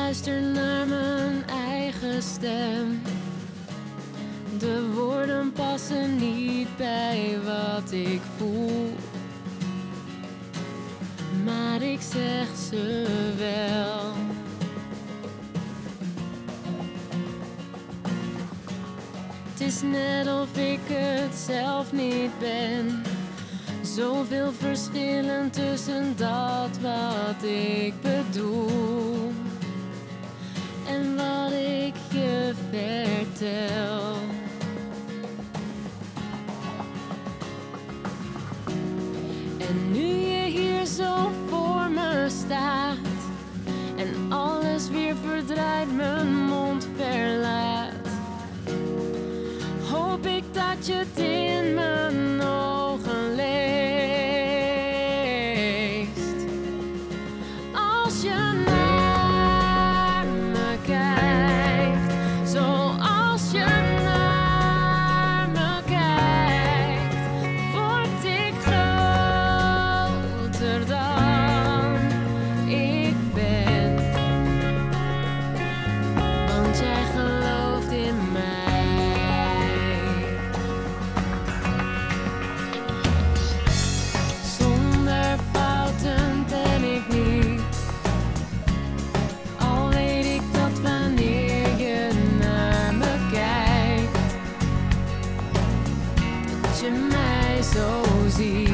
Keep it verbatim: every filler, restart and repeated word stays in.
luister naar mijn eigen stem. De woorden passen niet bij wat ik voel, maar ik zeg ze wel. Het is net of ik het zelf niet ben. Zoveel verschillen tussen dat wat ik bedoel en wat ik je vertel. En nu je hier zo voor me staat en alles weer verdraait, mijn mond verlaat, hoop ik dat je het in mijn ogen leest. Als je naar me kijkt, zoals je naar me kijkt, word ik groter dan ik ben. Want jij gelooft in mij. Je mij zo ziet.